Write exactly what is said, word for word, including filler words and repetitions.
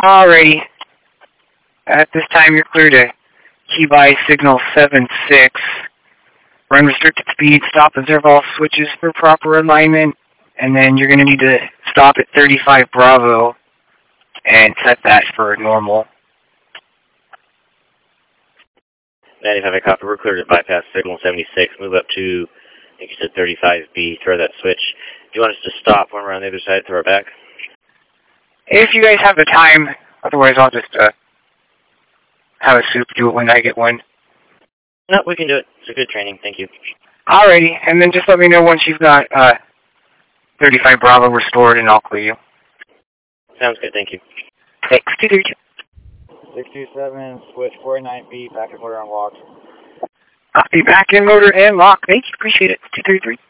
Alrighty. At this time, you're clear to key by signal seven six. Run restricted speed, stop, observe all switches for proper alignment, and then you're going to need to stop at thirty-five Bravo and set that for normal. ninety-five, I copy. We're clear to bypass signal seventy-six. Move up to, I think you said thirty-five B. Throw that switch. Do you want us to stop when we're on the other side, throw it back? If you guys have the time, otherwise I'll just uh, have a soup do it when I get one. No, we can do it. It's a good training. Thank you. Alrighty, and then just let me know once you've got uh, thirty-five Bravo restored, and I'll clear you. Sounds good. Thank you. Thanks. two three two. six two seven, switch four nine B, back and motor unlocked. Copy, back in motor and lock. Thank you. Appreciate it. two three three.